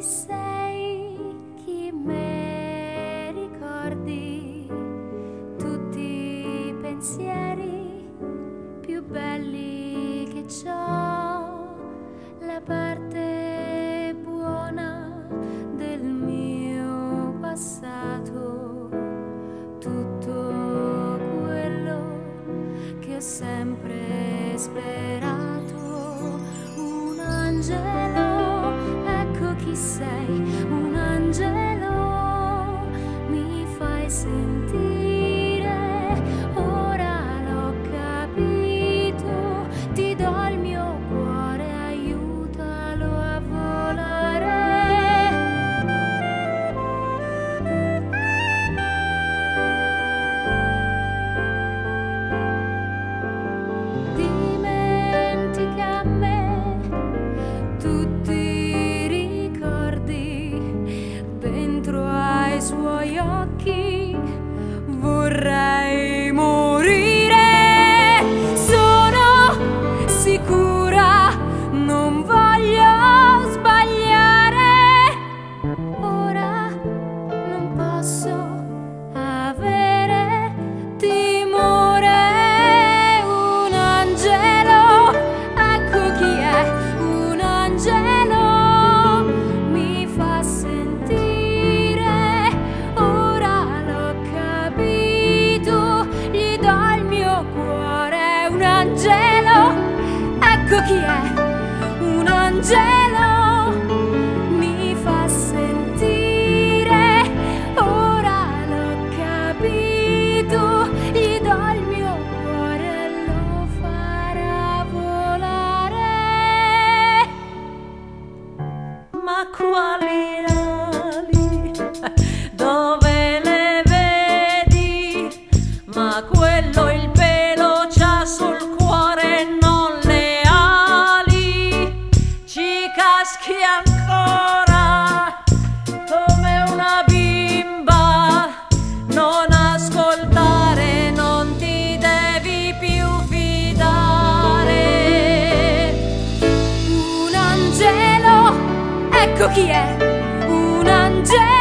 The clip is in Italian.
sei, chi me ricordi tutti i pensieri più belli che c'ho, la parte buona del mio passato, tutto quello che ho sempre sperato. Un angelo, ecco chi sei, un angelo, mi fai sentire, ora l'ho capito, ti do il mio cuore, aiutalo a volare. Dimentica a me tutti i ricordi, dentro ai suoi occhi vorrei morire. Sono sicura, non voglio sbagliare, ora non posso avere timore. Un angelo, ecco chi è, un angelo, mi fa sentire, ora l'ho capito, gli do il mio cuore. Un angelo, ecco chi è, un angelo, mi fa sentire, ora l'ho capito, gli do il mio cuore, lo farà volare. Ma quali ali, dove le vedi? Ma quello il pelo c'ha sul cuore, non le ali. Ci caschi ancora come una bimba, non ascoltare, non ti devi più fidare. Un angelo, ecco chi è, un angelo.